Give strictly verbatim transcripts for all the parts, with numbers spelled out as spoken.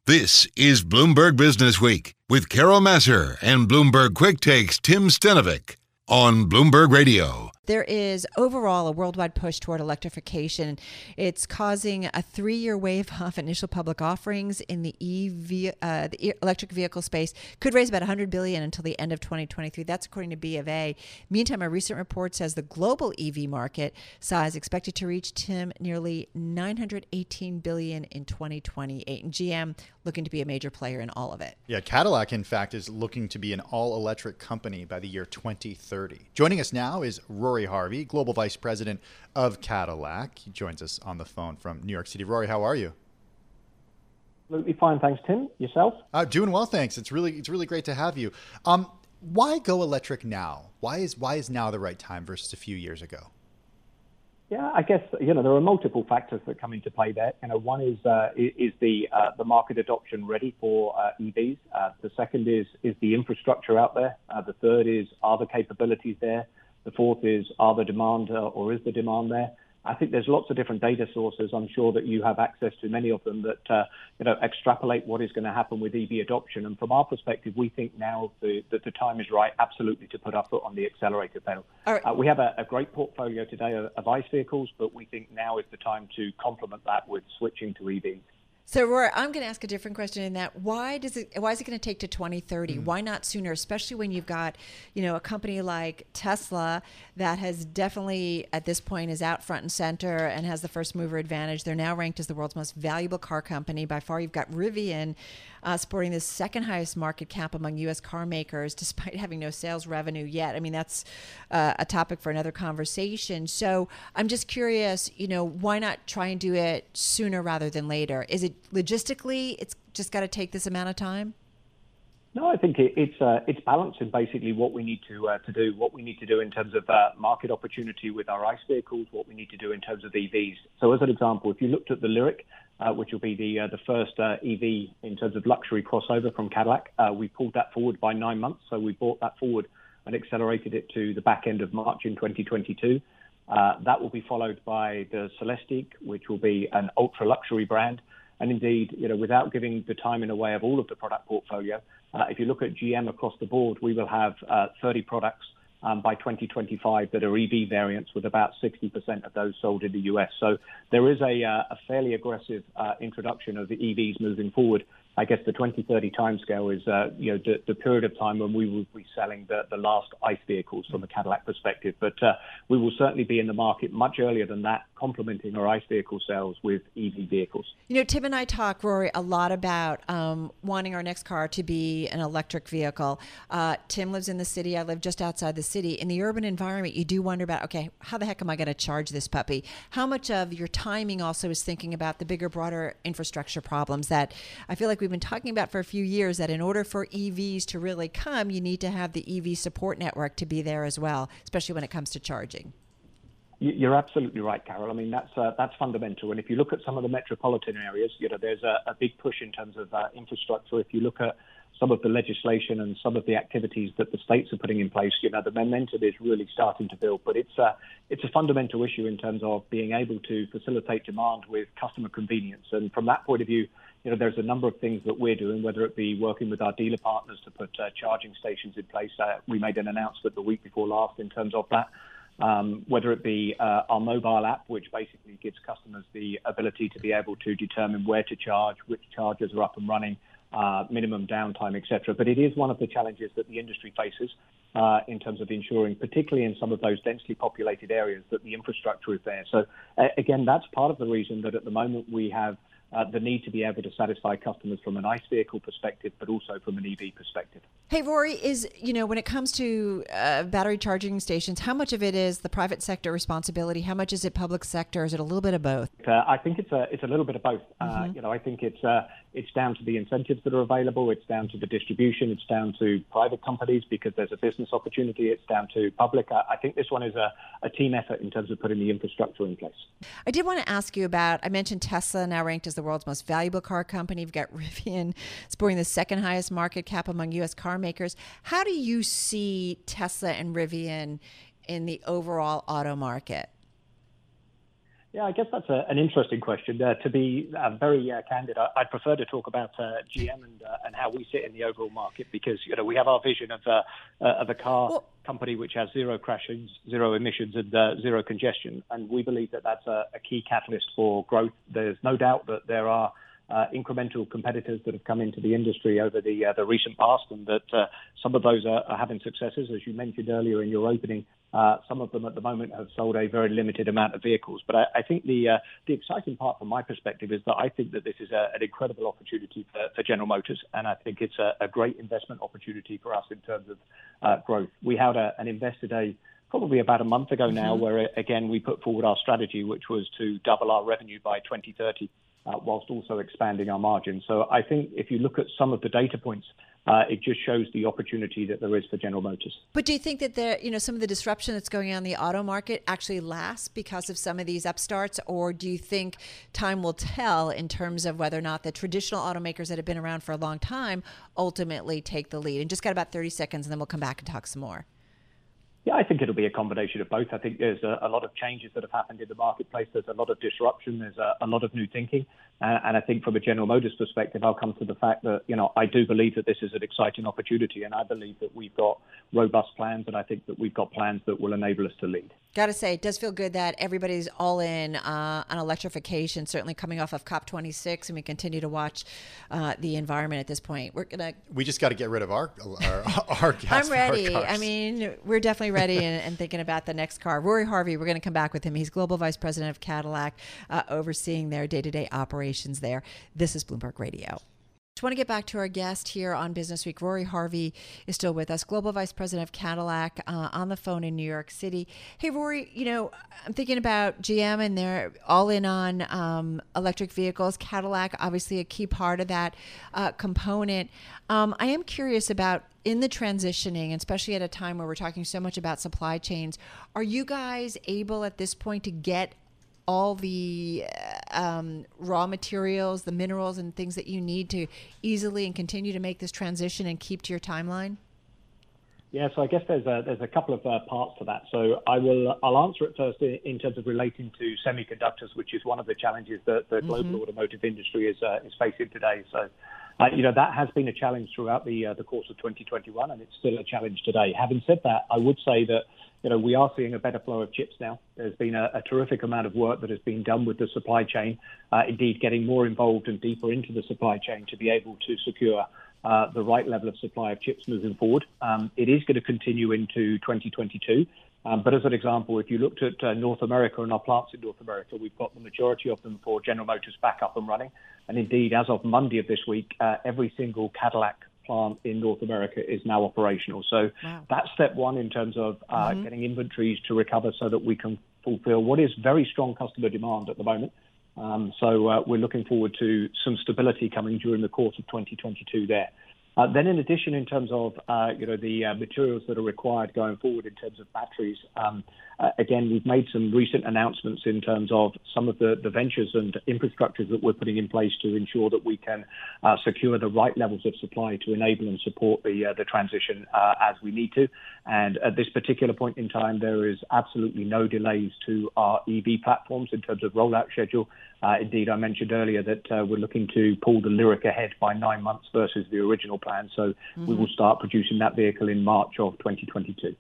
This is Bloomberg Business Week with Carol Massar and Bloomberg Quick Takes Tim Stenovic on Bloomberg Radio. There is overall a worldwide push toward electrification. It's causing a three-year wave of initial public offerings in the E V, uh, the electric vehicle space. Could raise about one hundred billion dollars until the end of twenty twenty-three. That's according to B of A. Meantime, a recent report says the global E V market size expected to reach, Tim, nearly nine hundred eighteen billion dollars in twenty twenty-eight. And G M looking to be a major player in all of it. Yeah, Cadillac, in fact, is looking to be an all-electric company by the year twenty thirty. Joining us now is Rory Harvey, Global Vice President of Cadillac. He joins us on the phone from New York City. Rory, how are you? Absolutely fine, thanks, Tim. Yourself? Uh, doing well, thanks. It's really it's really great to have you. Um, why go electric now? Why is why is now the right time versus a few years ago? Yeah, I guess you know there are multiple factors that come into play there. You know, one is uh, is the uh, the market adoption ready for uh, E Vs. Uh, the second is is the infrastructure out there. Uh, the third is are the capabilities there. The fourth is, are the demand uh, or is the demand there? I think there's lots of different data sources. I'm sure that you have access to many of them that, uh, you know, extrapolate what is going to happen with E V adoption. And from our perspective, we think now the, that the time is right, absolutely, to put our foot on the accelerator pedal. All right. Uh, we have a, a great portfolio today of, of ICE vehicles, but we think now is the time to complement that with switching to E Vs. So, Rory, I'm going to ask a different question in that. Why does it? Why is it going to take to twenty thirty? Mm. Why not sooner? Especially when you've got, you know, a company like Tesla that has definitely, at this point, is out front and center and has the first mover advantage. They're now ranked as the world's most valuable car company by far. You've got Rivian uh, sporting the second highest market cap among U S car makers, despite having no sales revenue yet. I mean, that's uh, a topic for another conversation. So, I'm just curious, you know, why not try and do it sooner rather than later? Is it logistically, it's just got to take this amount of time? No, I think it, it's uh, it's balancing basically what we need to uh, to do, what we need to do in terms of uh, market opportunity with our ICE vehicles, what we need to do in terms of E Vs. So as an example, if you looked at the Lyriq, uh, which will be the uh, the first uh, E V in terms of luxury crossover from Cadillac, uh, we pulled that forward by nine months. So we brought that forward and accelerated it to the back end of March in twenty twenty-two. Uh, that will be followed by the Celestiq, which will be an ultra luxury brand. And indeed, you know, without giving the time in a way of all of the product portfolio, uh, if you look at G M across the board, we will have uh, thirty products um, by twenty twenty-five that are E V variants, with about sixty percent of those sold in the U S. So there is a, uh, a fairly aggressive uh, introduction of the E Vs moving forward. I guess the twenty thirty timescale is, uh, you know, the, the period of time when we will be selling the, the last ICE vehicles from a Cadillac perspective. But uh, we will certainly be in the market much earlier than that, complementing our ICE vehicle sales with E V vehicles. You know, Tim and I talk, Rory, a lot about um, wanting our next car to be an electric vehicle. Uh, Tim lives in the city. I live just outside the city. In the urban environment, you do wonder about, okay, how the heck am I going to charge this puppy? How much of your timing also is thinking about the bigger, broader infrastructure problems that I feel like we've been talking about for a few years, that in order for E Vs to really come, you need to have the E V support network to be there as well, especially when it comes to charging. You're absolutely right, Carol. I mean, that's uh, that's fundamental. And if you look at some of the metropolitan areas, you know, there's a, a big push in terms of uh, infrastructure. If you look at some of the legislation and some of the activities that the states are putting in place, you know, the momentum is really starting to build. But it's a, it's a fundamental issue in terms of being able to facilitate demand with customer convenience. And from that point of view, you know, there's a number of things that we're doing, whether it be working with our dealer partners to put uh, charging stations in place. Uh, we made an announcement the week before last in terms of that. Um, whether it be uh, our mobile app, which basically gives customers the ability to be able to determine where to charge, which chargers are up and running, uh, minimum downtime, et cetera. But it is one of the challenges that the industry faces uh, in terms of ensuring, particularly in some of those densely populated areas, that the infrastructure is there. So, uh, again, that's part of the reason that at the moment we have uh, the need to be able to satisfy customers from an ICE vehicle perspective, but also from an E V perspective. Hey, Rory, is, you know, when it comes to uh, battery charging stations, how much of it is the private sector responsibility? How much is it public sector? Is it a little bit of both? Uh, I think it's a it's a little bit of both. Mm-hmm. Uh, you know, I think it's uh, it's down to the incentives that are available. It's down to the distribution. It's down to private companies because there's a business opportunity. It's down to public. I, I think this one is a, a team effort in terms of putting the infrastructure in place. I did want to ask you about, I mentioned Tesla, now ranked as the world's most valuable car company. You've got Rivian sporting the second highest market cap among U S car makers. How do you see Tesla and Rivian in the overall auto market? Yeah, I guess that's a, an interesting question. Uh, to be uh, very uh, candid, I, I'd prefer to talk about uh, G M and uh, and how we sit in the overall market because you know we have our vision of uh, uh, of a car well, company which has zero crashes, zero emissions, and uh, zero congestion, and we believe that that's a, a key catalyst for growth. There's no doubt that there are Uh, incremental competitors that have come into the industry over the uh, the recent past, and that uh, some of those are, are having successes, as you mentioned earlier in your opening. Uh, some of them at the moment have sold a very limited amount of vehicles, but I, I think the uh, the exciting part from my perspective is that I think that this is a, an incredible opportunity for, for General Motors, and I think it's a, a great investment opportunity for us in terms of uh, growth. We had a, an investor day probably about a month ago now, mm-hmm. where again we put forward our strategy, which was to double our revenue by twenty thirty. Uh, whilst also expanding our margins. So I think if you look at some of the data points, uh, it just shows the opportunity that there is for General Motors. But do you think that there, you know, some of the disruption that's going on in the auto market actually lasts because of some of these upstarts, or do you think time will tell in terms of whether or not the traditional automakers that have been around for a long time ultimately take the lead? And just got about thirty seconds, and then we'll come back and talk some more. Yeah, I think it'll be a combination of both. I think there's a, a lot of changes that have happened in the marketplace. There's a lot of disruption. There's a, a lot of new thinking. Uh, and I think from a General Motors perspective, I'll come to the fact that, you know, I do believe that this is an exciting opportunity. And I believe that we've got robust plans. And I think that we've got plans that will enable us to lead. Got to say, it does feel good that everybody's all in uh, on electrification, certainly coming off of COP twenty-six, and we continue to watch uh, the environment at this point. We're gonna. We just got to get rid of our our, our gas. I'm ready. Cars. I mean, we're definitely ready and, and thinking about the next car. Rory Harvey, we're going to come back with him. He's Global Vice President of Cadillac, uh, overseeing their day-to-day operations there. This is Bloomberg Radio. Just want to get back to our guest here on Business Week. Rory Harvey is still with us, Global Vice President of Cadillac, uh, on the phone in New York City. Hey, Rory, you know, I'm thinking about G M, and they're all in on um, electric vehicles. Cadillac, obviously a key part of that uh, component. Um, I am curious about in the transitioning, especially at a time where we're talking so much about supply chains, are you guys able at this point to get all the um, raw materials, the minerals and things that you need to easily and continue to make this transition and keep to your timeline? Yeah, so I guess there's a, there's a couple of uh, parts to that. So I will I'll answer it first in, in terms of relating to semiconductors, which is one of the challenges that the global mm-hmm. automotive industry is uh, is facing today. So, uh, you know, that has been a challenge throughout the uh, the course of twenty twenty-one, and it's still a challenge today. Having said that, I would say that you know, we are seeing a better flow of chips now. There's been a, a terrific amount of work that has been done with the supply chain, uh, indeed getting more involved and deeper into the supply chain to be able to secure uh, the right level of supply of chips moving forward. Um, it is going to continue into twenty twenty-two. Um, but as an example, if you looked at uh, North America and our plants in North America, we've got the majority of them for General Motors back up and running. And indeed, as of Monday of this week, uh, every single Cadillac plant in North America is now operational. So wow. that's step one in terms of uh, mm-hmm. getting inventories to recover so that we can fulfill what is very strong customer demand at the moment. Um, so uh, we're looking forward to some stability coming during the course of twenty twenty-two there. Uh, then in addition, in terms of, uh, you know, the uh, materials that are required going forward in terms of batteries, um, uh, again, we've made some recent announcements in terms of some of the, the ventures and infrastructures that we're putting in place to ensure that we can uh, secure the right levels of supply to enable and support the, uh, the transition uh, as we need to. And at this particular point in time, there is absolutely no delays to our E V platforms in terms of rollout schedule. Uh, indeed, I mentioned earlier that uh, we're looking to pull the Lyriq ahead by nine months versus the original plan. So mm-hmm. we will start producing that vehicle in March of twenty twenty-two.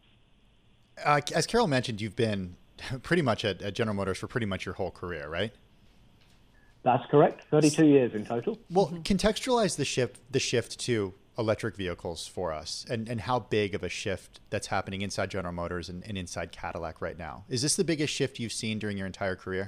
Uh, as Carol mentioned, you've been pretty much at, at General Motors for pretty much your whole career, right? That's correct. thirty-two years in total. Well, mm-hmm. contextualize the shift, the shift to electric vehicles for us, and, and how big of a shift that's happening inside General Motors and, and inside Cadillac right now. Is this the biggest shift you've seen during your entire career?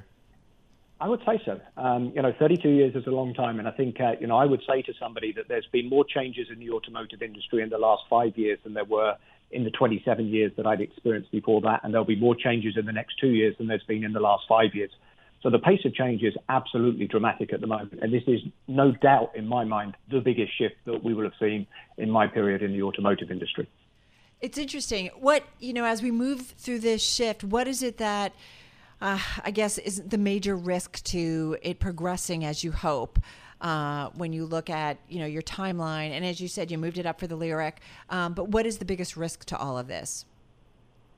I would say so. Um, you know, thirty-two years is a long time. And I think, uh, you know, I would say to somebody that there's been more changes in the automotive industry in the last five years than there were in the twenty-seven years that I'd experienced before that. And there'll be more changes in the next two years than there's been in the last five years. So the pace of change is absolutely dramatic at the moment. And this is no doubt, in my mind, the biggest shift that we will have seen in my period in the automotive industry. It's interesting. What, you know, as we move through this shift, what is it that Uh, I guess is the major risk to it progressing as you hope uh, when you look at, you know, your timeline? And as you said, you moved it up for the Lyriq. Um, but what is the biggest risk to all of this? Yeah, I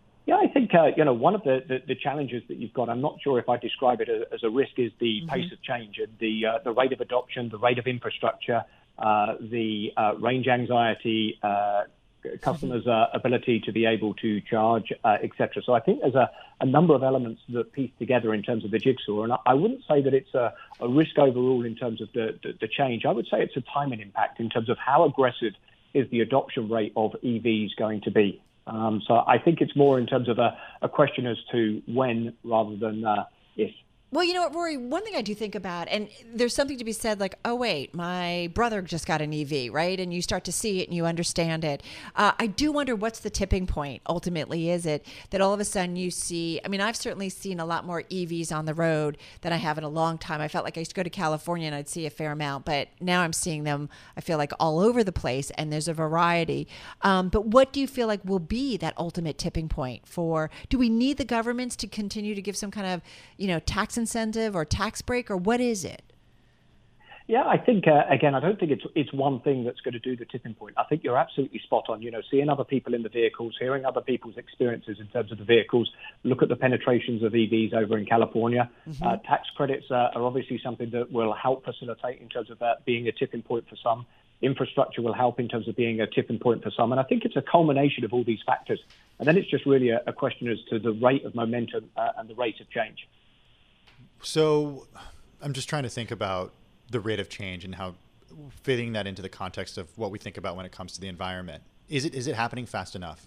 think, uh, you know, one of the, the, the challenges that you've got, I'm not sure if I describe it as, as a risk, is the mm-hmm. pace of change and the, uh, the rate of adoption, the rate of infrastructure, uh, the uh, range anxiety, uh, customers' uh, ability to be able to charge, uh, et cetera. So I think there's a, a number of elements that piece together in terms of the jigsaw. And I, I wouldn't say that it's a, a risk overall in terms of the, the, the change. I would say it's a timing impact in terms of how aggressive is the adoption rate of E Vs going to be. Um, so I think it's more in terms of a, a question as to when rather than uh, if. Well, you know what, Rory, one thing I do think about, and there's something to be said like, oh, wait, my brother just got an E V, right? And you start to see it and you understand it. Uh, I do wonder what's the tipping point ultimately. Is it that all of a sudden you see, I mean, I've certainly seen a lot more E Vs on the road than I have in a long time. I felt like I used to go to California and I'd see a fair amount, but now I'm seeing them, I feel like, all over the place, and there's a variety. Um, but what do you feel like will be that ultimate tipping point for, do we need the governments to continue to give some kind of, you know, tax incentive or tax break, or what is it? Yeah, I think, uh, again, I don't think it's it's one thing that's going to do the tipping point. I think you're absolutely spot on. You know, seeing other people in the vehicles, hearing other people's experiences in terms of the vehicles, look at the penetrations of E Vs over in California. Mm-hmm. Uh, tax credits uh, are obviously something that will help facilitate in terms of uh, being a tipping point for some. Infrastructure will help in terms of being a tipping point for some. And I think it's a culmination of all these factors. And then it's just really a, a question as to the rate of momentum uh, and the rate of change. So I'm just trying to think about the rate of change and how fitting that into the context of what we think about when it comes to the environment. Is it is it happening fast enough?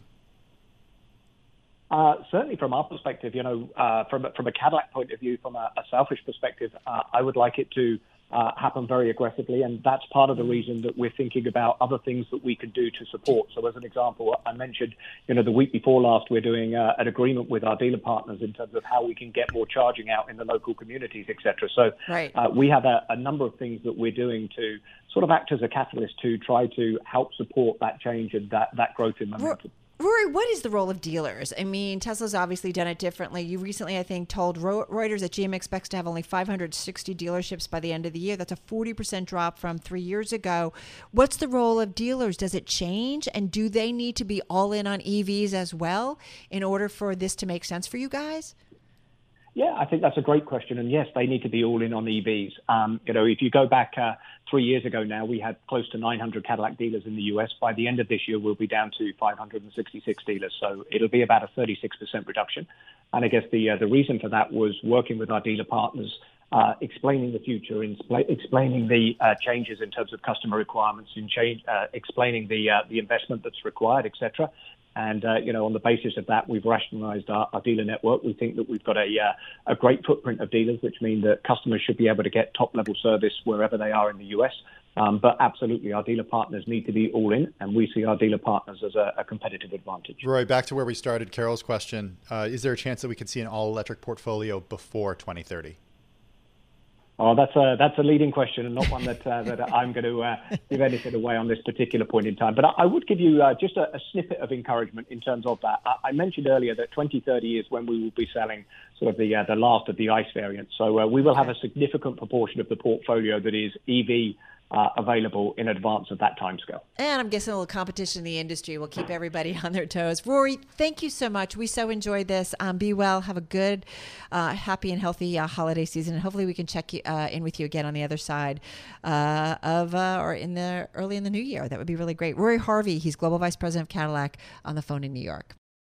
Uh, certainly from our perspective, you know, uh, from, from a Cadillac point of view, from a, a selfish perspective, uh, I would like it to uh, happen very aggressively. And that's part of the reason that we're thinking about other things that we can do to support. So as an example, I mentioned, you know, the week before last, we're doing uh, an agreement with our dealer partners in terms of how we can get more charging out in the local communities, et cetera. So right. uh, we have a, a number of things that we're doing to sort of act as a catalyst to try to help support that change and that, that growth in momentum. Rory, what is the role of dealers? I mean, Tesla's obviously done it differently. You recently, I think, told Reuters that G M expects to have only five hundred sixty dealerships by the end of the year. That's a forty percent drop from three years ago. What's the role of dealers? Does it change? And do they need to be all in on E Vs as well in order for this to make sense for you guys? Yeah, I think that's a great question. And yes, they need to be all in on E Vs. Um, you know, if you go back uh, three years ago now, we had close to nine hundred Cadillac dealers in the U S. By the end of this year, we'll be down to five hundred sixty-six dealers. So it'll be about a thirty-six percent reduction. And I guess the uh, the reason for that was working with our dealer partners, uh, explaining the future, in spl- explaining the uh, changes in terms of customer requirements, in change, uh, explaining the uh, the investment that's required, et cetera. And, uh, you know, on the basis of that, we've rationalized our, our dealer network. We think that we've got a uh, a great footprint of dealers, which mean that customers should be able to get top-level service wherever they are in the U S. Um, but absolutely, our dealer partners need to be all in, and we see our dealer partners as a, a competitive advantage. Roy, back to where we started, Carol's question. Uh, is there a chance that we could see an all-electric portfolio before twenty thirty? Oh, that's a that's a leading question, and not one that uh, that I'm going to uh, give anything away on this particular point in time. But I, I would give you uh, just a, a snippet of encouragement in terms of that. I, I mentioned earlier that twenty thirty is when we will be selling sort of the uh, the last of the ICE variants. So uh, we will have a significant proportion of the portfolio that is E V uh, available in advance of that timescale. And I'm guessing a little competition in the industry will keep everybody on their toes. Rory, thank you so much. We so enjoyed this. Um, be well. Have a good, uh, happy and healthy uh, holiday season. And hopefully we can check you, uh, in with you again on the other side uh, of, uh, or in the early in the new year. That would be really great. Rory Harvey, he's Global Vice President of Cadillac, on the phone in New York.